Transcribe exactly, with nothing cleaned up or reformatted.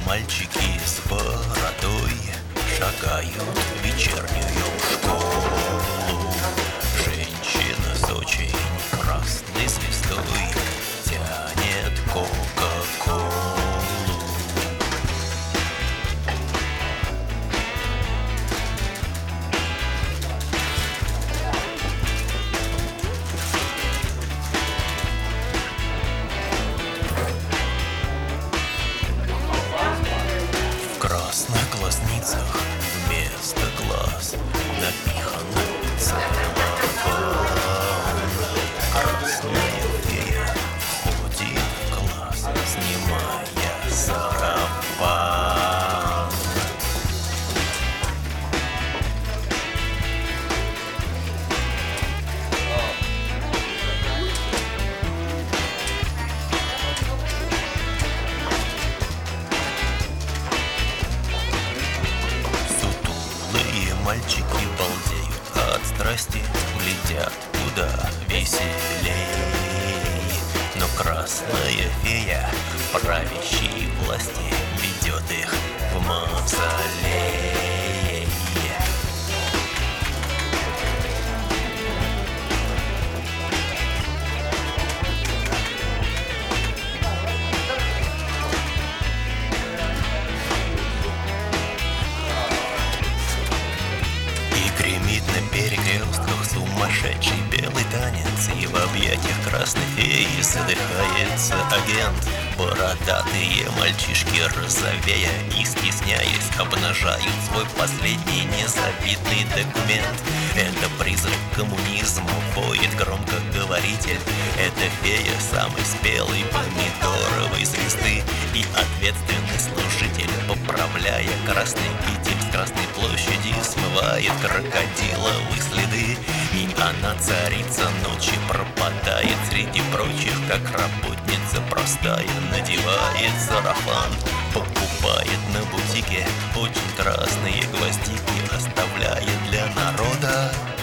мальчики с бородой шагают в вечернюю школу. Женщина с очень красной звездой тянет кока-колу. В красных глазницах вместо глаз напихан целлофан. Красная фея входит в класс, снимая сарафан. Сутулые мальчики балдеют от страсти, глядят куда веселей. Но красная фея правящей власти ведет их в мавзолей. И гремит на перекрестках сумасшедший белый танец, и в объятиях красной феи задыхается агент. Бородатые мальчишки, розовея и стесняясь, обнажают свой последний незавидный документ. Это призрак коммунизма, воет громкоговоритель. Это фея самой спелой помидоровой звезды и ответственный служитель, поправляя красный китель с Красной площади, смывает крокодиловые следы. И она, царица ночи, пропадает среди прочих, как работница простая, надевает сарафан, покупает на бутике очень красные гвоздики, оставляет для народа